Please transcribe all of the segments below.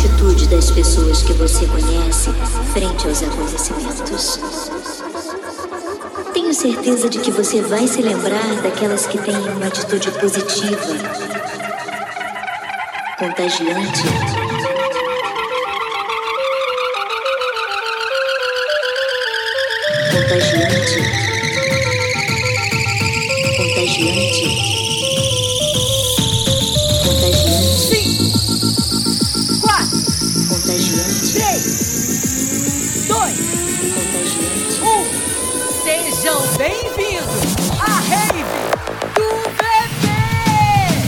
atitude das pessoas que você conhece frente aos acontecimentos. Tenho certeza de que você vai se lembrar daquelas que têm uma atitude positiva, contagiante. Contagiante. Contagiante. Contagiante. 5, 4, Contagiante. 3, 2, Contagiante. 1. Sejam bem-vindos à Rave do Bebê!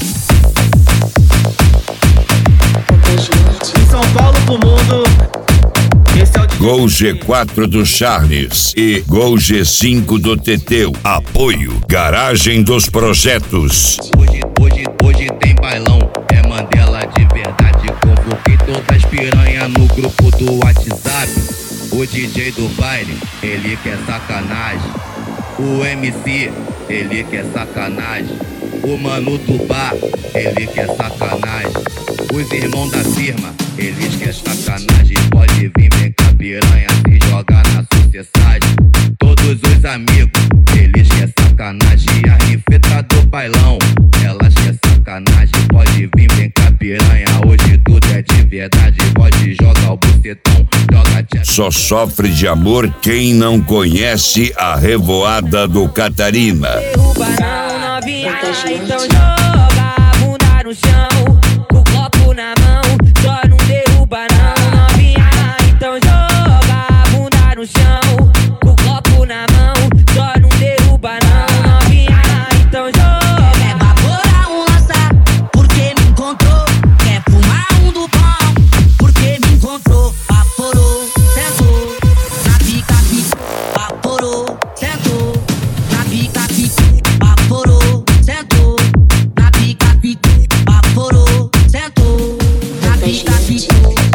Contagiante. Em São Paulo pro mundo, esse é o Gol G4 do Charles e Gol G5 do Teteu. Apoio Garagem dos Projetos. Hoje tem bailão, é Mandela de verdade. Convoquei todas as piranha no grupo do WhatsApp. O DJ do baile, ele quer sacanagem. O MC, ele quer sacanagem. O mano do bar, ele quer sacanagem. Os irmãos da firma, eles querem sacanagem. Pode vir, vem cá piranha, se jogar na sociedade. Todos os amigos, eles querem sacanagem. A rifeta do bailão, elas querem sacanagem. Pode vir, vem cá piranha, hoje tudo é de verdade. Pode jogar o bucetão, joga tia. Só sofre de amor quem não conhece a Revoada do Catarina. Derruba não, novinha, então joga a bunda no chão, com o copo na mão, só não derruba não, novinha, então joga a bunda no chão, com o copo na mão, só não derruba não, novinha, então joga. Quer vaporar um lança, porque me encontrou. Quer fumar um do pão, porque me encontrou. Vaporou, sentou, na pica-pica. Vaporou, sentou, na pica-pica. Vaporou, sentou, na pica-pica. Vaporou, sentou, na pica-pica.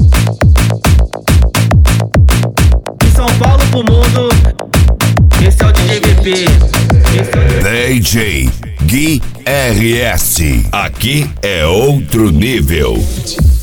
Em São Paulo pro mundo, esse é o DJ BP. DJ Gui RS. Aqui é outro nível.